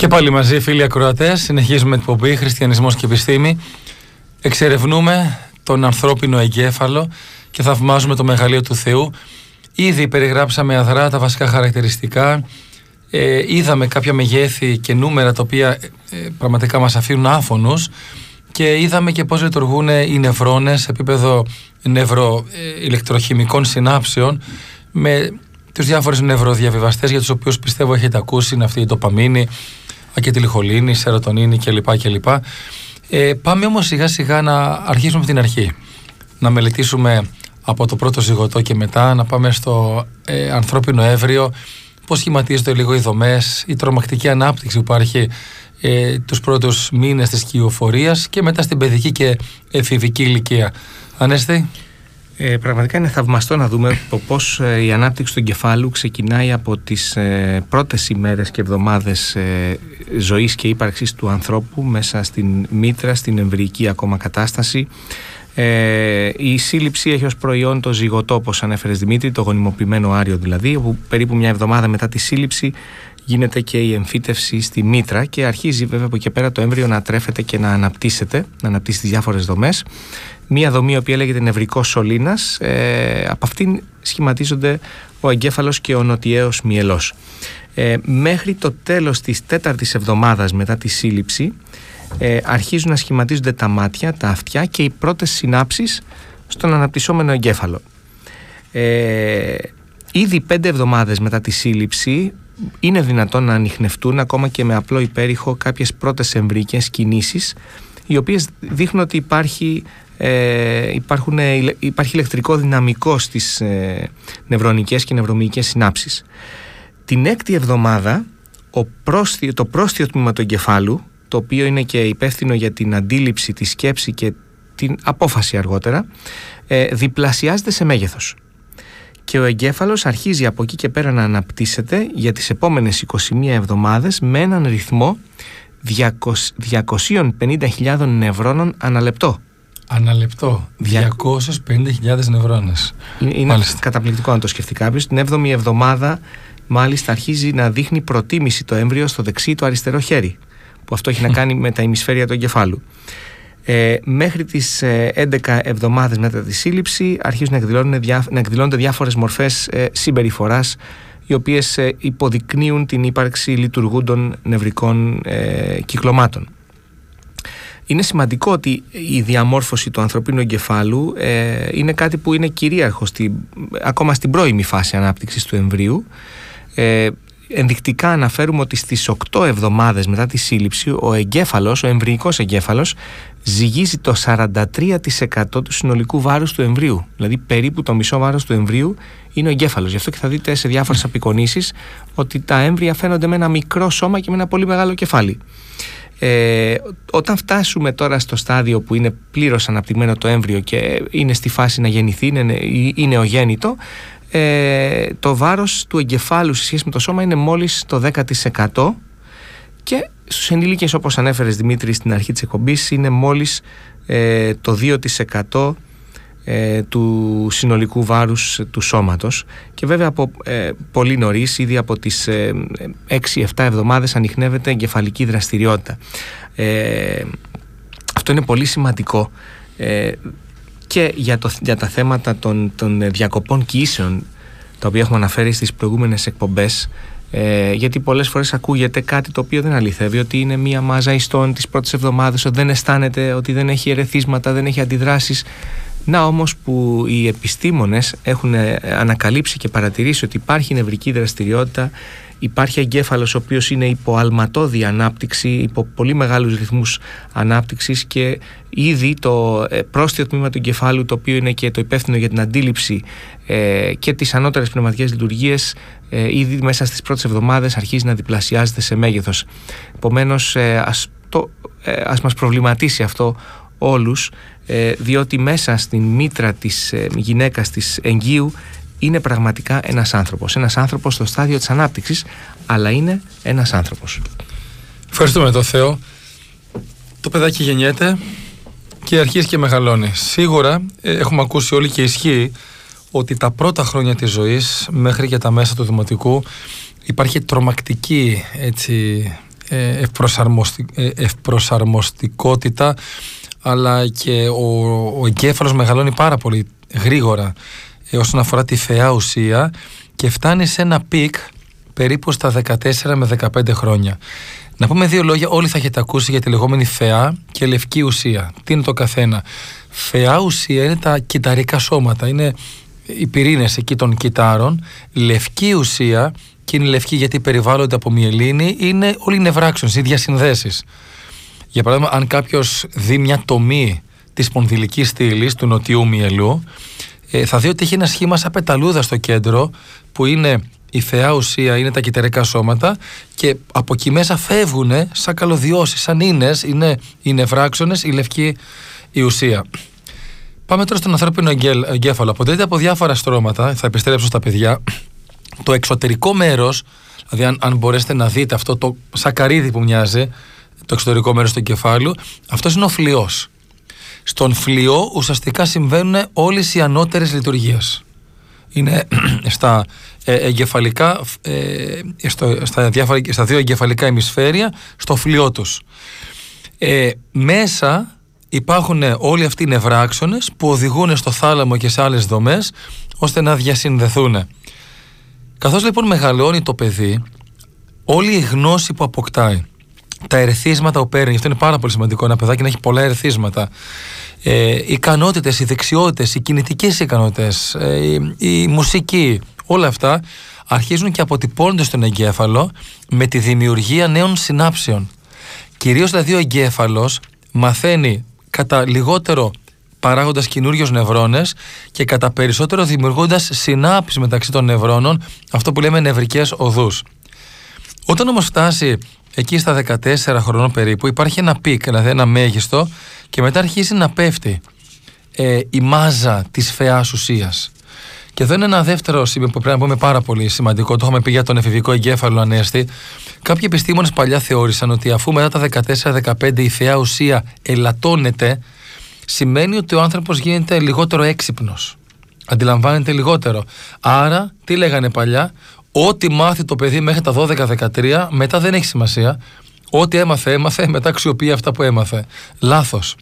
Και πάλι μαζί, φίλοι ακροατές, συνεχίζουμε την εκπομπή Χριστιανισμός και Επιστήμη. Εξερευνούμε τον ανθρώπινο εγκέφαλο και θαυμάζουμε το μεγαλείο του Θεού. Ήδη περιγράψαμε αδρά τα βασικά χαρακτηριστικά. Είδαμε κάποια μεγέθη και νούμερα τα οποία πραγματικά μας αφήνουν άφωνους, και είδαμε και πώς λειτουργούν οι νευρώνες σε επίπεδο νευροηλεκτροχημικών συνάψεων με τους διάφορους νευροδιαβιβαστές για τους οποίους πιστεύω έχετε ακούσει, είναι αυτή η ντοπαμίνη, ακετιλχολίνη, η σερωτονίνη κλπ. Πάμε όμως σιγά σιγά να αρχίσουμε από την αρχή, να μελετήσουμε από το πρώτο ζυγωτό και μετά να πάμε στο ανθρώπινο έμβριο, πώς σχηματίζονται λίγο οι δομές, η τρομακτική ανάπτυξη που υπάρχει τους πρώτους μήνες της κυοφορίας και μετά στην παιδική και εφηβική ηλικία. Ανέστη. Πραγματικά είναι θαυμαστό να δούμε πώς η ανάπτυξη του εγκεφάλου ξεκινάει από τις πρώτες ημέρες και εβδομάδες ζωής και ύπαρξης του ανθρώπου μέσα στην μήτρα, στην εμβρυϊκή ακόμα κατάσταση. Η σύλληψη έχει ως προϊόν το ζυγωτό, όπως ανέφερες Δημήτρη, το γονιμοποιημένο άριο δηλαδή, όπου περίπου μια εβδομάδα μετά τη σύλληψη γίνεται και η εμφύτευση στη μήτρα και αρχίζει βέβαια από εκεί πέρα το έμβριο να τρέφεται και να αναπτύσσεται, να αναπτύσσει τις διάφορες δομές. Μία δομή η οποία λέγεται νευρικός σωλήνας, από αυτήν σχηματίζονται ο εγκέφαλος και ο νοτιαίος μυελός. Μέχρι το τέλος της τέταρτης εβδομάδας μετά τη σύλληψη αρχίζουν να σχηματίζονται τα μάτια, τα αυτιά και οι πρώτες συνάψεις στον αναπτυσσόμενο εγκέφαλο. Ήδη 5 εβδομάδες μετά τη σύλληψη είναι δυνατόν να ανιχνευτούν ακόμα και με απλό υπέρηχο κάποιες πρώτες εμβρυϊκές κινήσεις, οι οποίες δείχνουν ότι υπάρχει ηλεκτρικό δυναμικό στις νευρονικές και νευρομυϊκές συνάψεις. Την 6η εβδομάδα το πρόστιο τμήμα του εγκεφάλου, το οποίο είναι και υπεύθυνο για την αντίληψη, τη σκέψη και την απόφαση αργότερα, διπλασιάζεται σε μέγεθος. Και ο εγκέφαλος αρχίζει από εκεί και πέρα να αναπτύσσεται για τις επόμενες 21 εβδομάδες με έναν ρυθμό 250.000 νευρώνων αναλεπτό. Αναλεπτό. 250.000 νευρώνες. Είναι καταπληκτικό να το σκεφτεί κάποιος. Την 7η εβδομάδα μάλιστα αρχίζει να δείχνει προτίμηση το έμβριο στο δεξί ή το αριστερό χέρι, που αυτό έχει να κάνει με τα ημισφαίρια του εγκεφάλου. Μέχρι τις 11 εβδομάδες μετά τη σύλληψη αρχίζουν να εκδηλώνονται διάφορες μορφές συμπεριφοράς, οι οποίες υποδεικνύουν την ύπαρξη λειτουργούντων νευρικών κυκλωμάτων. Είναι σημαντικό ότι η διαμόρφωση του ανθρωπίνου εγκεφάλου είναι κάτι που είναι κυρίαρχο ακόμα στην πρώιμη φάση ανάπτυξης του εμβρίου. Ενδεικτικά αναφέρουμε ότι στις 8 εβδομάδες μετά τη σύλληψη ο εμβρυϊκός εγκέφαλος ζυγίζει το 43% του συνολικού βάρους του εμβρίου. Δηλαδή περίπου το μισό βάρος του εμβρίου είναι ο εγκέφαλος. Γι' αυτό και θα δείτε σε διάφορες απεικονίσεις ότι τα έμβρια φαίνονται με ένα μικρό σώμα και με ένα πολύ μεγάλο κεφάλι. Όταν φτάσουμε τώρα στο στάδιο που είναι πλήρως αναπτυγμένο το έμβριο και είναι στη φάση να γεννηθεί, είναι νεογέννητο, το βάρος του εγκεφάλου σε σχέση με το σώμα είναι μόλις το 10%, και στους ενήλικες, όπως ανέφερες Δημήτρη στην αρχή της εκπομπής, είναι μόλις το 2% του συνολικού βάρους του σώματος. Και βέβαια από πολύ νωρίς, ήδη από τις 6-7 εβδομάδες ανιχνεύεται εγκεφαλική δραστηριότητα. Αυτό είναι πολύ σημαντικό και για τα θέματα των διακοπών κοιήσεων, τα οποία έχουμε αναφέρει στις προηγούμενες εκπομπές, γιατί πολλές φορές ακούγεται κάτι το οποίο δεν αληθεύει, ότι είναι μία μάζα ιστών τις πρώτες εβδομάδες, ότι δεν αισθάνεται, ότι δεν έχει ερεθίσματα, δεν έχει αντιδράσεις. Να όμως που οι επιστήμονες έχουν ανακαλύψει και παρατηρήσει ότι υπάρχει νευρική δραστηριότητα, υπάρχει εγκέφαλος ο οποίος είναι υπό αλματώδη ανάπτυξη, υπό πολύ μεγάλους ρυθμούς ανάπτυξης, και ήδη το πρόστιο τμήμα του εγκεφάλου, το οποίο είναι και το υπεύθυνο για την αντίληψη και τις ανώτερες πνευματικές λειτουργίες, ήδη μέσα στις πρώτες εβδομάδες αρχίζει να διπλασιάζεται σε μέγεθος. Επομένως ας μας προβληματίσει αυτό όλους, διότι μέσα στην μήτρα της γυναίκας, της εγγύου, είναι πραγματικά ένας άνθρωπος στο στάδιο της ανάπτυξης, αλλά είναι ένας άνθρωπος. Ευχαριστούμε τον Θεό. Το παιδάκι γεννιέται και αρχίζει και μεγαλώνει. Σίγουρα έχουμε ακούσει όλοι και ισχύει ότι τα πρώτα χρόνια της ζωής μέχρι και τα μέσα του δημοτικού υπάρχει τρομακτική ευπροσαρμοστικότητα, αλλά και ο εγκέφαλος μεγαλώνει πάρα πολύ γρήγορα όσον αφορά τη φαιά ουσία και φτάνει σε ένα πικ περίπου στα 14 με 15 χρόνια. Να πούμε δύο λόγια, όλοι θα έχετε ακούσει για τη λεγόμενη φαιά και λευκή ουσία. Τι είναι το καθένα? Φαιά ουσία είναι τα κυταρικά σώματα, είναι οι πυρήνες εκεί των κυτάρων. Λευκή ουσία, και είναι λευκή γιατί περιβάλλονται από μυελίνη, είναι όλοι οι νευράξονες, οι διασυνδέσεις. Για παράδειγμα, αν κάποιος δει μια τομή της σπονδυλικής στήλης του νοτιού μυελού, θα δει ότι έχει ένα σχήμα σαν πεταλούδα στο κέντρο, που είναι η φαιά ουσία, είναι τα κυταρικά σώματα, και από εκεί μέσα φεύγουν σαν καλωδιώσεις, σαν ίνες, είναι οι νευράξονες, η λευκή η ουσία. Πάμε τώρα στον ανθρώπινο εγκέφαλο. Αποτελείται από διάφορα στρώματα, θα επιστρέψω στα παιδιά. Το εξωτερικό μέρος, δηλαδή αν μπορέσετε να δείτε αυτό το σακαρίδι που μοιάζει, το εξωτερικό μέρος του εγκεφάλου, αυτός είναι ο φλοιός. Στον φλοιό ουσιαστικά συμβαίνουν όλες οι ανώτερες λειτουργίες. Είναι στα εγκεφαλικά, στα δύο εγκεφαλικά ημισφαίρια, στο φλοιό τους. Μέσα υπάρχουν όλοι αυτοί οι νευράξονες που οδηγούν στο θάλαμο και σε άλλες δομές ώστε να διασυνδεθούν. Καθώς λοιπόν μεγαλώνει το παιδί, όλη η γνώση που αποκτάει, τα ερεθίσματα που παίρνει, αυτό είναι πάρα πολύ σημαντικό, ένα παιδάκι να έχει πολλά ερεθίσματα, οι ικανότητες, οι δεξιότητες, οι κινητικές ικανότητες, η μουσική, όλα αυτά αρχίζουν και αποτυπώνονται στον εγκέφαλο με τη δημιουργία νέων συνάψεων. Κυρίως δηλαδή ο εγκέφαλος μαθαίνει κατά λιγότερο παράγοντας καινούριους νευρώνες και κατά περισσότερο δημιουργώντας συνάψεις μεταξύ των νευρώνων, αυτό που λέμε νευρικές οδούς. Όταν όμως φτάσει εκεί στα 14 χρονών περίπου, υπάρχει ένα πικ, δηλαδή ένα μέγιστο, και μετά αρχίζει να πέφτει η μάζα της φαιάς ουσίας. Και εδώ είναι ένα δεύτερο σημείο που πρέπει να πούμε πάρα πολύ σημαντικό. Το έχουμε πει για τον εφηβικό εγκέφαλο, Ανέστη. Κάποιοι επιστήμονες παλιά θεώρησαν ότι αφού μετά τα 14-15 η φαιά ουσία ελαττώνεται, σημαίνει ότι ο άνθρωπος γίνεται λιγότερο έξυπνος. Αντιλαμβάνεται λιγότερο. Άρα, τι λέγανε παλιά? Ό,τι μάθει το παιδί μέχρι τα 12-13, μετά δεν έχει σημασία. Ό,τι έμαθε, μετά αξιοποιεί αυτά που έμαθε. Λάθος.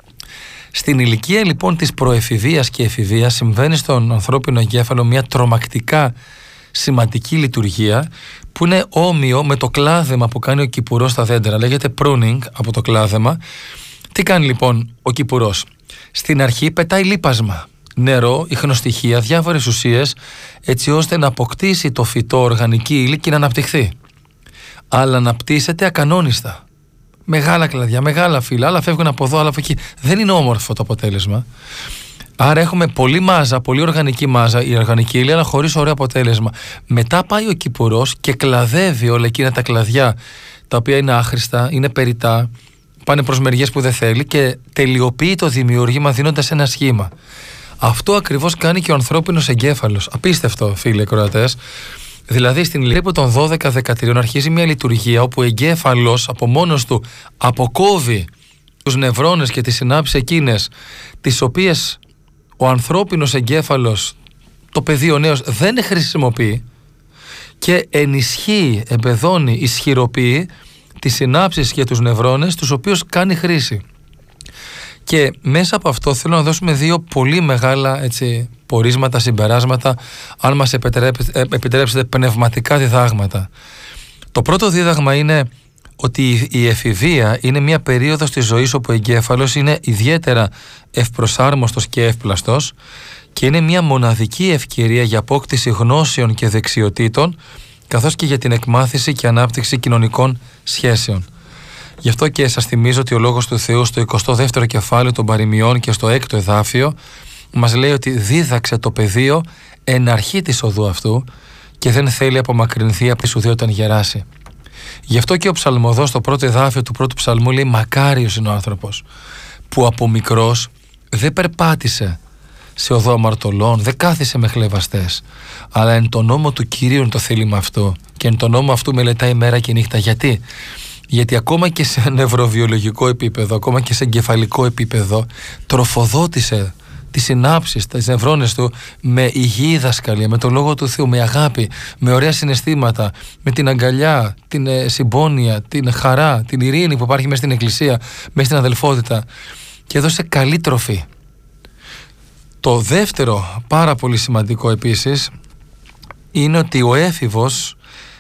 Στην ηλικία λοιπόν της προεφηβείας και εφηβείας συμβαίνει στον ανθρώπινο εγκέφαλο μια τρομακτικά σημαντική λειτουργία που είναι όμοιο με το κλάδεμα που κάνει ο κυπουρός στα δέντρα. Λέγεται pruning από το κλάδεμα. Τι κάνει λοιπόν ο κυπουρός? Στην αρχή πετάει λίπασμα, νερό, ιχνοστοιχεία, διάφορες ουσίες, έτσι ώστε να αποκτήσει το φυτό οργανική ύλη και να αναπτυχθεί. Αλλά αναπτύσσεται ακανόνιστα. Μεγάλα κλαδιά, μεγάλα φύλλα, άλλα φεύγουν από εδώ, άλλα από εκεί. Δεν είναι όμορφο το αποτέλεσμα. Άρα έχουμε πολλή μάζα, πολύ οργανική μάζα, η οργανική ύλη, αλλά χωρίς ωραίο αποτέλεσμα. Μετά πάει ο κυπουρός και κλαδεύει όλα εκείνα τα κλαδιά, τα οποία είναι άχρηστα, είναι περιτά, πάνε προς μεριές που δεν θέλει, και τελειοποιεί το δημιούργημα δίνοντας ένα σχήμα. Αυτό ακριβώς κάνει και ο ανθρώπινος εγκέφαλος. Απίστευτο, φίλοι ακροατές. Δηλαδή στην ηλικία των 12-13 αρχίζει μια λειτουργία όπου ο εγκέφαλος από μόνος του αποκόβει τους νευρώνες και τις συνάψεις εκείνες τις οποίες ο ανθρώπινος εγκέφαλος, το παιδί, ο νέος, δεν χρησιμοποιεί, και ενισχύει, εμπεδώνει, ισχυροποιεί τις συνάψεις και τους νευρώνες τους οποίους κάνει χρήση. Και μέσα από αυτό θέλω να δώσουμε δύο πολύ μεγάλα πορίσματα, συμπεράσματα, αν μας επιτρέψετε, πνευματικά διδάγματα. Το πρώτο δίδαγμα είναι ότι η εφηβεία είναι μια περίοδος της ζωής όπου ο εγκέφαλος είναι ιδιαίτερα ευπροσάρμοστος και εύπλαστος και είναι μια μοναδική ευκαιρία για απόκτηση γνώσεων και δεξιοτήτων, καθώς και για την εκμάθηση και ανάπτυξη κοινωνικών σχέσεων. Γι' αυτό και σας θυμίζω ότι ο Λόγος του Θεού στο 22ο κεφάλαιο των Παροιμιών και στο 6ο εδάφιο μας λέει ότι δίδαξε το παιδείο εν αρχή της οδού αυτού και δεν θέλει απομακρυνθεί από τη σπουδή όταν γεράσει. Γι' αυτό και ο ψαλμοδός στο πρώτο εδάφιο του πρώτου ψαλμού λέει μακάριος είναι ο άνθρωπος που από μικρός δεν περπάτησε σε οδό αμαρτωλών, δεν κάθισε με χλευαστές, αλλά εν το νόμο του Κυρίου το θέλημα αυτό και εν το νόμο αυτού μελετάει μέρα και νύχτα. Γιατί ακόμα και σε νευροβιολογικό επίπεδο, ακόμα και σε εγκεφαλικό επίπεδο, τροφοδότησε τις συνάψεις, τις νευρώνες του με υγιή δασκαλία, με τον Λόγο του Θεού, με αγάπη, με ωραία συναισθήματα, με την αγκαλιά, την συμπόνια, την χαρά, την ειρήνη που υπάρχει μέσα στην Εκκλησία, μέσα στην αδελφότητα, και έδωσε καλή τροφή. Το δεύτερο πάρα πολύ σημαντικό επίσης είναι ότι ο έφηβος,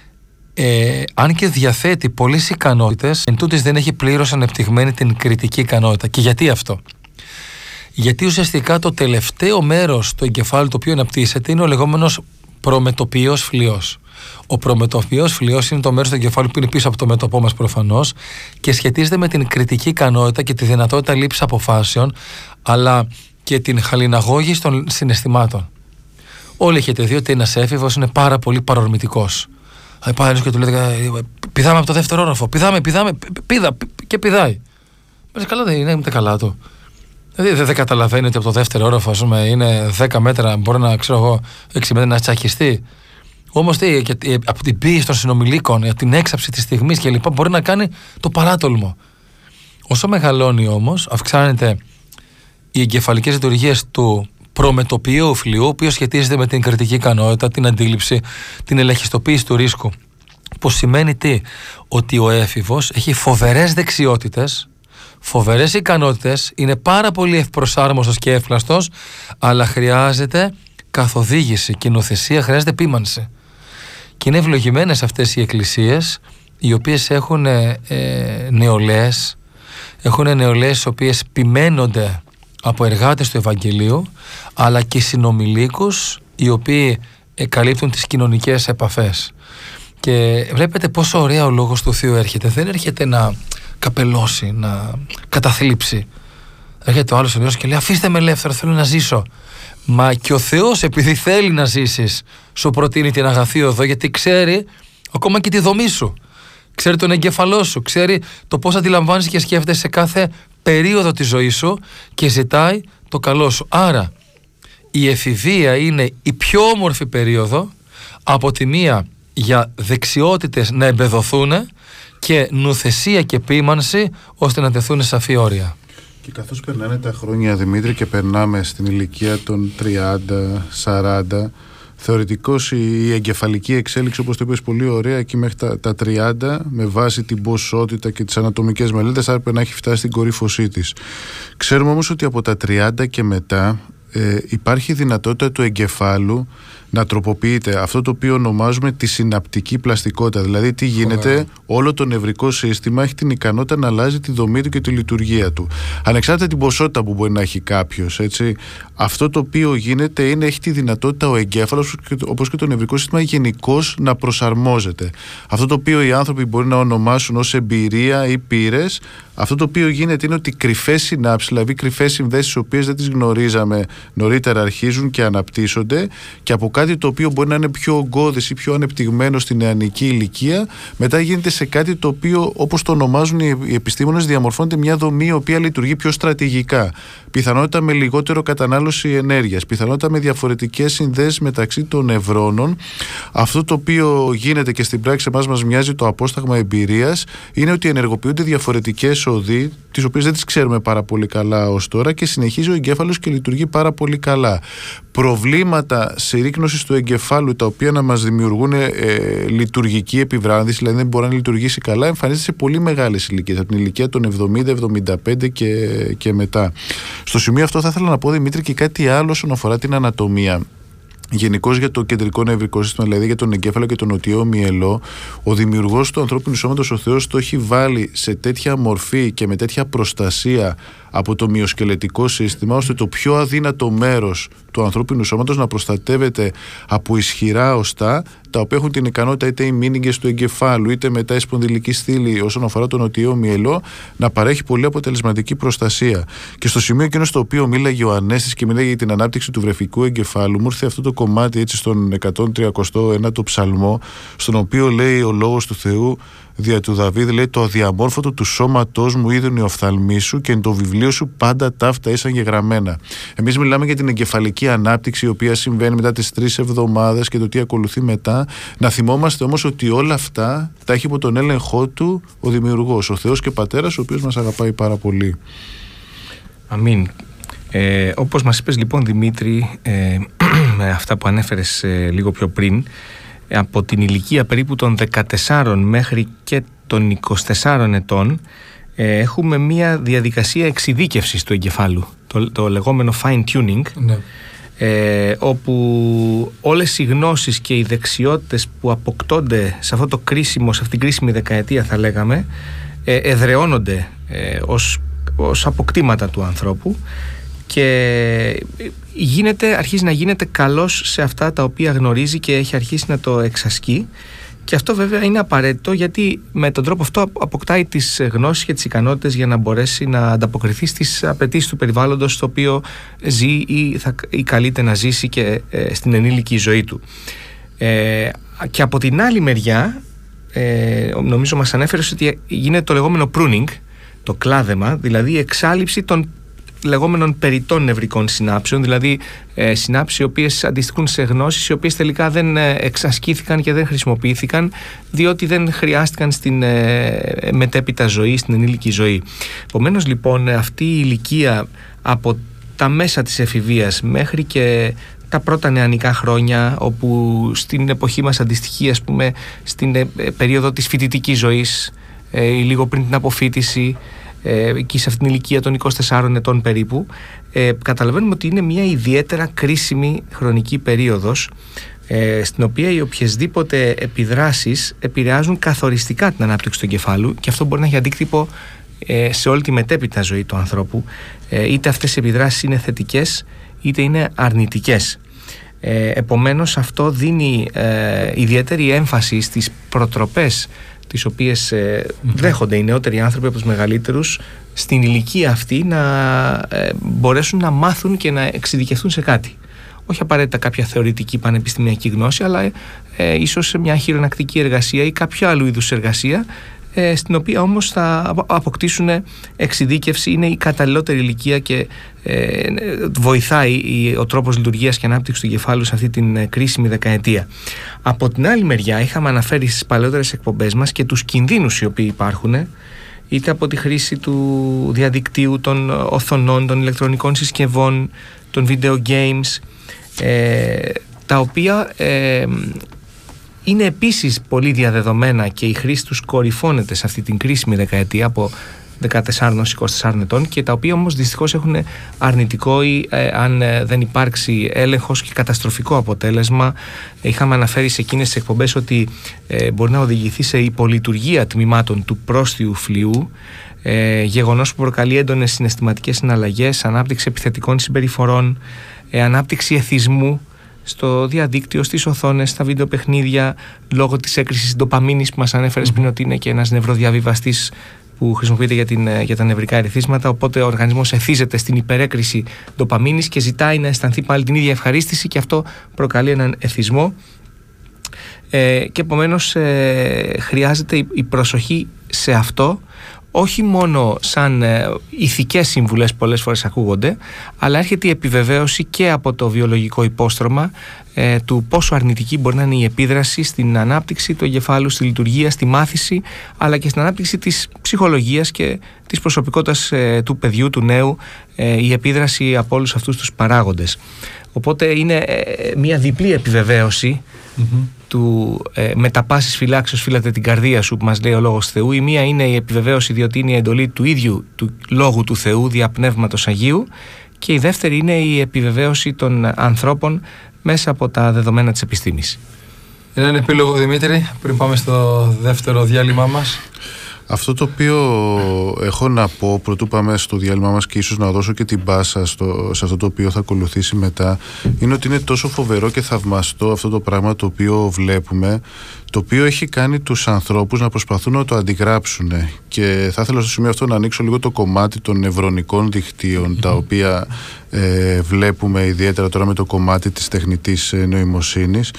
αν και διαθέτει πολλές ικανότητες, εν τούτης δεν έχει πλήρως ανεπτυγμένη την κριτική ικανότητα. Και γιατί αυτό? Γιατί ουσιαστικά το τελευταίο μέρος του εγκεφάλου το οποίο αναπτύσσεται είναι ο λεγόμενος προμετωπιός φλοιός. Ο προμετωπιός φλοιός είναι το μέρος του εγκεφάλου που είναι πίσω από το μέτωπό μας προφανώς και σχετίζεται με την κριτική ικανότητα και τη δυνατότητα λήψης αποφάσεων, αλλά και την χαλιναγώγηση των συναισθημάτων. Όλοι έχετε δει ότι ένας έφηβος είναι πάρα πολύ παρορμητικός. Πάει ένας και του λέει: πηδάμε από το δεύτερο όροφο. Πηδάμε, πήδα και πηδάει. Μας καλά, δεν είναι ούτε καλά του. Δηλαδή δεν καταλαβαίνει ότι από το δεύτερο όροφο, ας πούμε, είναι 10 μέτρα, μπορεί να, ξέρω εγώ, 6 μέτρα να τσακιστεί. Όμως από την πίεση των συνομιλίκων, από την έξαψη της στιγμής κλπ. Μπορεί να κάνει το παράτολμο. Όσο μεγαλώνει όμως, αυξάνεται οι εγκεφαλικές λειτουργίες του προμετωπιού φλοιού, ο οποίος σχετίζεται με την κριτική ικανότητα, την αντίληψη, την ελαχιστοποίηση του ρίσκου. Που σημαίνει τι? Ότι ο έφηβος έχει φοβερές δεξιότητες, φοβερές ικανότητες, είναι πάρα πολύ ευπροσάρμοστος και εύπλαστος, αλλά χρειάζεται καθοδήγηση και νοθεσία, χρειάζεται επίμανση. Και είναι ευλογημένες αυτές οι εκκλησίες, οι οποίες έχουν νεολαίες, οι οποίες ποιμένονται από εργάτες του Ευαγγελίου, αλλά και συνομιλίκους οι οποίοι καλύπτουν τις κοινωνικές επαφές. Και βλέπετε πόσο ωραία ο Λόγος του Θεού έρχεται. Δεν έρχεται να καπελώσει, να καταθλίψει. Έρχεται ο άλλος ο Θεός και λέει: αφήστε με ελεύθερο, θέλω να ζήσω. Μα και ο Θεός, επειδή θέλει να ζήσεις, σου προτείνει την αγαθή οδό, γιατί ξέρει ακόμα και τη δομή σου. Ξέρει τον εγκέφαλό σου, ξέρει το πώς αντιλαμβάνεσαι και σκέφτεσαι σε κάθε περίοδο της ζωής σου και ζητάει το καλό σου. Άρα η εφηβεία είναι η πιο όμορφη περίοδο, από τη μία για δεξιότητες να εμπεδοθούν και νουθεσία και ποίημανση ώστε να τεθούν σαφή όρια. Και καθώς περνάνε τα χρόνια, Δημήτρη, και περνάμε στην ηλικία των 30, 40, θεωρητικώς η εγκεφαλική εξέλιξη, όπως το είπες πολύ ωραία, εκεί μέχρι τα 30, με βάση την ποσότητα και τις ανατομικές μελέτες, θα έπρεπε να έχει φτάσει στην κορύφωσή της. Ξέρουμε όμως ότι από τα 30 και μετά υπάρχει δυνατότητα του εγκεφάλου να τροποποιείται αυτό το οποίο ονομάζουμε τη συναπτική πλαστικότητα. Δηλαδή τι γίνεται, όλο το νευρικό σύστημα έχει την ικανότητα να αλλάζει τη δομή του και τη λειτουργία του. Ανεξάρτητα την ποσότητα που μπορεί να έχει κάποιος, έτσι, αυτό το οποίο γίνεται είναι έχει τη δυνατότητα ο εγκέφαλος, όπως και το νευρικό σύστημα, γενικώς να προσαρμόζεται. Αυτό το οποίο οι άνθρωποι μπορεί να ονομάσουν ως εμπειρία ή πείρες, αυτό το οποίο γίνεται είναι ότι κρυφές συνάψεις, δηλαδή κρυφές συνδέσεις, τις οποίες δεν τις γνωρίζαμε νωρίτερα, αρχίζουν και αναπτύσσονται, και από κάτι το οποίο μπορεί να είναι πιο ογκώδες ή πιο ανεπτυγμένο στην νεανική ηλικία, μετά γίνεται σε κάτι το οποίο, όπως το ονομάζουν οι επιστήμονες, διαμορφώνεται μια δομή η οποία λειτουργεί πιο στρατηγικά. Πιθανότητα με λιγότερο κατανάλωση ενέργειας, πιθανότητα με διαφορετικές συνδέσεις μεταξύ των νευρώνων. Αυτό το οποίο γίνεται και στην πράξη εμάς μας μοιάζει το απόσταγμα εμπειρίας, είναι ότι ενεργοποιούνται διαφορετικές οδοί, τις οποίες δεν τις ξέρουμε πάρα πολύ καλά ως τώρα, και συνεχίζει ο εγκέφαλος και λειτουργεί πάρα πολύ καλά. Προβλήματα συρρίκνωσης του εγκεφάλου, τα οποία να μας δημιουργούν λειτουργική επιβράδυνση, δηλαδή δεν μπορεί να λειτουργήσει καλά, εμφανίζεται σε πολύ μεγάλες ηλικίες, από την ηλικία των 70-75 και μετά. Στο σημείο αυτό θα ήθελα να πω, Δημήτρη, και κάτι άλλο όσον αφορά την ανατομία. Γενικώς για το κεντρικό νευρικό σύστημα, δηλαδή για τον εγκέφαλο και τον νοτιό μυελό, ο δημιουργός του ανθρώπινου σώματος, ο Θεός, το έχει βάλει σε τέτοια μορφή και με τέτοια προστασία από το μυοσκελετικό σύστημα, ώστε το πιο αδύνατο μέρος του ανθρώπινου σώματος να προστατεύεται από ισχυρά οστά, τα οποία έχουν την ικανότητα, είτε οι μήνυγκες του εγκεφάλου, είτε μετά η σπονδυλική στήλη όσον αφορά τον νοτιό μυελό, να παρέχει πολύ αποτελεσματική προστασία. Και στο σημείο εκείνο στο οποίο μίλαγε ο Ανέστης και μίλαγε για την ανάπτυξη του βρεφικού εγκεφάλου, μου ήρθε αυτό το κομμάτι έτσι στον 131ο ψαλμό, στον οποίο λέει ο λόγος του Θεού δια του Δαβίδ, λέει: το αδιαμόρφωτο του σώματός μου είδουν οι οφθαλμοί σου και εν το βιβλίο σου πάντα ταύτα ήσαν γεγραμμένα. Εμείς μιλάμε για την εγκεφαλική ανάπτυξη, η οποία συμβαίνει μετά τις 3 εβδομάδες και το τι ακολουθεί μετά. Να θυμόμαστε όμως ότι όλα αυτά τα έχει υπό τον έλεγχό του ο Δημιουργός, ο Θεός και Πατέρας, ο οποίος μας αγαπάει πάρα πολύ. Αμήν. Όπως μας είπες λοιπόν, Δημήτρη, με αυτά που ανέφερες λίγο πιο πριν, από την ηλικία περίπου των 14 μέχρι και των 24 ετών έχουμε μία διαδικασία εξειδίκευσης του εγκεφάλου, το λεγόμενο fine tuning, ναι. Όπου όλες οι γνώσεις και οι δεξιότητες που αποκτώνται σε αυτή την κρίσιμη δεκαετία, θα λέγαμε, εδραιώνονται ως αποκτήματα του ανθρώπου και αρχίζει να γίνεται καλός σε αυτά τα οποία γνωρίζει και έχει αρχίσει να το εξασκεί. Και αυτό βέβαια είναι απαραίτητο, γιατί με τον τρόπο αυτό αποκτάει τις γνώσεις και τις ικανότητες για να μπορέσει να ανταποκριθεί στις απαιτήσεις του περιβάλλοντος στο οποίο ζει ή καλείται να ζήσει και στην ενήλικη ζωή του. Και από την άλλη μεριά, νομίζω μας ανέφερες ότι γίνεται το λεγόμενο pruning, το κλάδεμα, δηλαδή η εξάλειψη των λεγόμενων περιττών νευρικών συνάψεων, δηλαδή συνάψεις οι οποίες αντιστοιχούν σε γνώσεις οι οποίες τελικά δεν εξασκήθηκαν και δεν χρησιμοποιήθηκαν, διότι δεν χρειάστηκαν στην μετέπειτα ζωή, στην ενήλικη ζωή. Επομένως λοιπόν, αυτή η ηλικία από τα μέσα της εφηβείας μέχρι και τα πρώτα νεανικά χρόνια, όπου στην εποχή μας αντιστοιχεί, ας πούμε, στην περίοδο της φοιτητικής ζωής, λίγο πριν την αποφοίτηση, εκεί σε αυτήν την ηλικία των 24 ετών περίπου, καταλαβαίνουμε ότι είναι μια ιδιαίτερα κρίσιμη χρονική περίοδος, στην οποία οι οποιασδήποτε επιδράσεις επηρεάζουν καθοριστικά την ανάπτυξη του εγκεφάλου, και αυτό μπορεί να έχει αντίκτυπο σε όλη τη μετέπειτα ζωή του ανθρώπου, είτε αυτές οι επιδράσεις είναι θετικές είτε είναι αρνητικές. Επομένως αυτό δίνει ιδιαίτερη έμφαση στις προτροπές τις οποίες δέχονται οι νεότεροι άνθρωποι από τους μεγαλύτερους στην ηλικία αυτή, να μπορέσουν να μάθουν και να εξειδικευτούν σε κάτι. Όχι απαραίτητα κάποια θεωρητική πανεπιστημιακή γνώση, αλλά ίσως μια χειρονακτική εργασία ή κάποιο άλλου είδους εργασία, στην οποία όμως θα αποκτήσουν εξειδίκευση. Είναι η καταλληλότερη ηλικία και βοηθάει ο τρόπος λειτουργίας και ανάπτυξης του εγκεφάλου σε αυτή την κρίσιμη δεκαετία. Από την άλλη μεριά, είχαμε αναφέρει στις παλαιότερες εκπομπές μας και τους κινδύνους οι οποίοι υπάρχουν, είτε από τη χρήση του διαδικτύου, των οθονών, των ηλεκτρονικών συσκευών, των video games, τα οποία είναι επίσης πολύ διαδεδομένα και η χρήση τους κορυφώνεται σε αυτή την κρίσιμη δεκαετία από 14-24 ετών, και τα οποία όμως δυστυχώς έχουν αρνητικό ή αν δεν υπάρξει έλεγχος και καταστροφικό αποτέλεσμα. Είχαμε αναφέρει σε εκείνες τις εκπομπές ότι μπορεί να οδηγηθεί σε υπολειτουργία τμήματων του πρόστιου φλοιού, γεγονός που προκαλεί έντονες συναισθηματικές συναλλαγές, ανάπτυξη επιθετικών συμπεριφορών, ανάπτυξη εθισμού στο διαδίκτυο, στις οθόνες, στα βίντεο παιχνίδια, λόγω της έκρησης ντοπαμίνης που μας ανέφερες πριν, ότι είναι και ένας νευροδιαβιβαστής που χρησιμοποιείται για τα νευρικά ερεθίσματα. Οπότε ο οργανισμός εθίζεται στην υπερέκριση ντοπαμίνης και ζητάει να αισθανθεί πάλι την ίδια ευχαρίστηση, και αυτό προκαλεί έναν εθισμό. Και επομένως χρειάζεται η προσοχή σε αυτό, όχι μόνο σαν ηθικές συμβουλές πολλές φορές ακούγονται, αλλά έρχεται η επιβεβαίωση και από το βιολογικό υπόστρωμα του πόσο αρνητική μπορεί να είναι η επίδραση στην ανάπτυξη του εγκεφάλου, στη λειτουργία, στη μάθηση, αλλά και στην ανάπτυξη της ψυχολογίας και της προσωπικότητας του παιδιού, του νέου, η επίδραση από όλους αυτούς τους παράγοντες. Οπότε είναι μια διπλή επιβεβαίωση του «με τα πάσης φυλάξεως φύλατε την καρδία σου» που μας λέει ο Λόγος Θεού. Η μία είναι η επιβεβαίωση διότι είναι η εντολή του ίδιου του Λόγου του Θεού, δια Πνεύματος Αγίου, και η δεύτερη είναι η επιβεβαίωση των ανθρώπων μέσα από τα δεδομένα της επιστήμης. Έναν επίλογο, Δημήτρη, πριν πάμε στο δεύτερο διάλειμμα μας. Αυτό το οποίο έχω να πω πρωτού πάμε στο διάλειμμα μας, και ίσως να δώσω και την πάσα σε αυτό το οποίο θα ακολουθήσει μετά, είναι ότι είναι τόσο φοβερό και θαυμαστό αυτό το πράγμα το οποίο βλέπουμε, το οποίο έχει κάνει τους ανθρώπους να προσπαθούν να το αντιγράψουν. Και θα ήθελα στο σημείο αυτό να ανοίξω λίγο το κομμάτι των νευρονικών δικτύων, τα οποία βλέπουμε ιδιαίτερα τώρα με το κομμάτι της τεχνητής νοημοσύνης.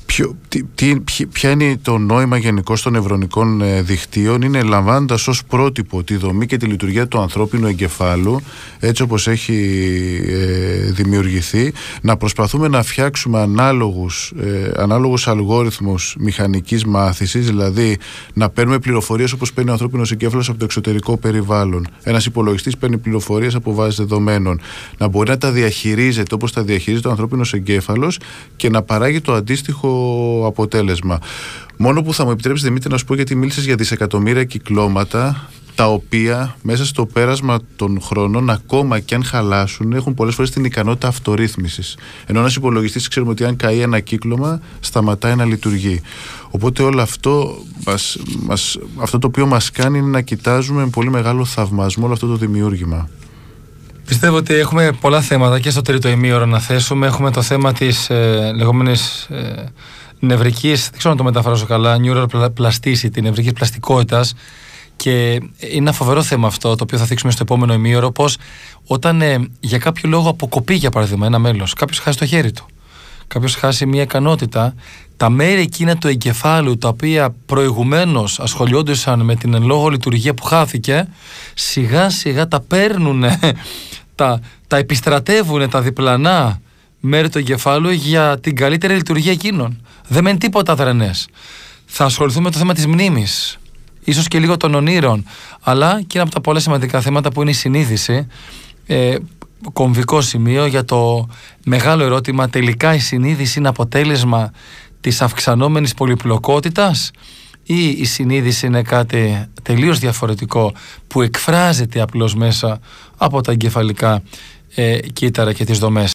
Ποια είναι το νόημα γενικώς των νευρονικών δικτύων? Είναι, λαμβάνοντας ως πρότυπο τη δομή και τη λειτουργία του ανθρώπινου εγκεφάλου έτσι όπως έχει δημιουργηθεί, να προσπαθούμε να φτιάξουμε ανάλογους αλγόριθμους μηχανικής μάθησης, δηλαδή να παίρνουμε πληροφορίες όπως παίρνει ο ανθρώπινος εγκέφαλος από το εξωτερικό περιβάλλον. Ένας υπολογιστής παίρνει πληροφορίες από βάσεις δεδομένων. Να μπορούμε μπορεί να τα διαχειρίζεται όπως τα διαχειρίζεται ο ανθρώπινος εγκέφαλος και να παράγει το αντίστοιχο αποτέλεσμα. Μόνο που θα μου επιτρέψει, Δημήτρη, να σου πω, γιατί μίλησες για δισεκατομμύρια κυκλώματα, τα οποία μέσα στο πέρασμα των χρόνων, ακόμα και αν χαλάσουν, έχουν πολλές φορές την ικανότητα αυτορύθμισης. Ενώ ένας υπολογιστής, ξέρουμε ότι αν καεί ένα κύκλωμα, σταματάει να λειτουργεί. Οπότε όλο αυτό, αυτό το οποίο μας κάνει είναι να κοιτάζουμε με πολύ μεγάλο θαυμασμό όλο αυτό το δημιούργημα. Πιστεύω ότι έχουμε πολλά θέματα και στο τρίτο ημίωρο να θέσουμε. Έχουμε το θέμα της λεγόμενης νευρικής, δεν ξέρω να το μεταφράσω καλά, neural plasticity, νευρικής πλαστικότητας. Και είναι ένα φοβερό θέμα αυτό, το οποίο θα θίξουμε στο επόμενο ημίωρο, πως όταν για κάποιο λόγο αποκοπεί, για παράδειγμα, ένα μέλος, κάποιος χάσει το χέρι του, κάποιος χάσει μια ικανότητα, τα μέρη εκείνα του εγκεφάλου, τα οποία προηγουμένως ασχολιόντουσαν με την εν λόγω λειτουργία που χάθηκε, σιγά σιγά τα παίρνουν, τα επιστρατεύουν τα διπλανά μέρη του εγκεφάλου για την καλύτερη λειτουργία εκείνων. Δεν μένει τίποτα αδρανές. Θα ασχοληθούμε με το θέμα της μνήμης, ίσως και λίγο των ονείρων, αλλά και ένα από τα πολλά σημαντικά θέματα που είναι η συνείδηση, κομβικό σημείο για το μεγάλο ερώτημα, τελικά η συνείδηση είναι αποτέλεσμα της αυξανόμενης πολυπλοκότητας ή η συνείδηση είναι κάτι τελείως διαφορετικό που εκφράζεται απλώς μέσα από τα εγκεφαλικά κύτταρα και τις δομές.